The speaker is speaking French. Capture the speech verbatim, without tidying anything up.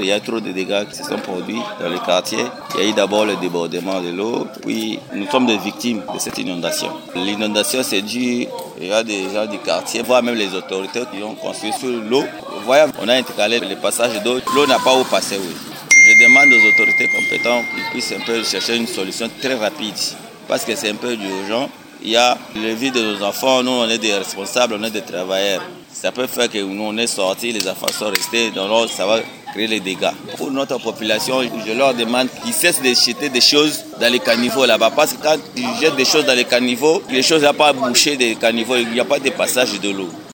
il y a trop de dégâts qui se sont produits dans le quartier. Il y a eu d'abord le débordement de l'eau, puis nous sommes des victimes de cette inondation. L'inondation, c'est dû, il y a des gens du quartier, voire même les autorités qui ont construit sur l'eau. Voyez, on a intercalé le passage d'eau, l'eau n'a pas où passer. Oui. Je demande aux autorités compétentes qu'ils puissent un peu chercher une solution très rapide, parce que c'est un peu urgent. Il y a la vie de nos enfants, nous on est des responsables, on est des travailleurs. Ça peut faire que nous on est sortis, les enfants sont restés, donc ça va créer les dégâts. Pour notre population, je leur demande qu'ils cessent de jeter des choses dans les caniveaux là-bas. Parce que quand ils jettent des choses dans les caniveaux, les choses n'ont pas bouché des caniveaux, il n'y a pas de passage de l'eau.